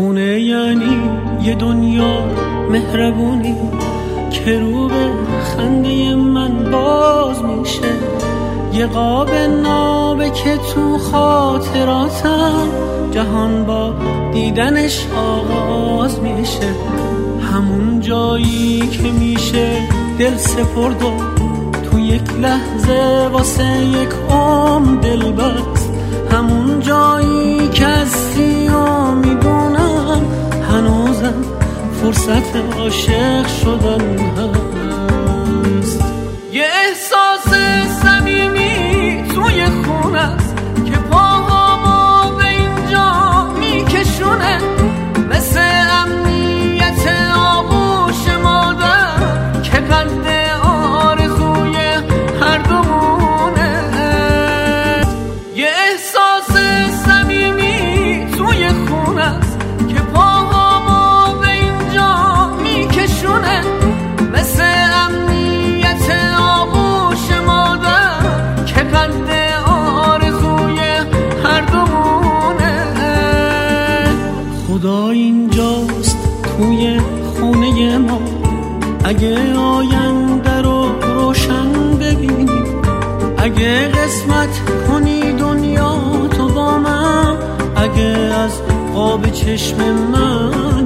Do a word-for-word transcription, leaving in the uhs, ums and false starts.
خونه یعنی یه دنیا مهربونی که رو به خنده من باز میشه، یه قاب نابه که تو خاطراتم جهان با دیدنش آغاز میشه، همون جایی که میشه دل سپرد و تو یک لحظه واسه یک عمر دل بست، همون جایی که از سیا میدونم هنوزم فرصت عاشق شدن هست. یه احساس صمیمی توی خونه است که پاهامو به اینجا میکشونه، مثل امنیت آغوش مادر که قد آرزوی هر دومونه. یه احساس صمیمی توی خونه است که پاهامو به اینجا میکشونه، مثل امنیت آغوش مادر که قد آرزوی هر دومونه. خدا اینجاست توی خونه ما، اگه آینده رو روشن ببینی، اگه قسمت کنی دنیا تو با من، اگه از قاب چشم من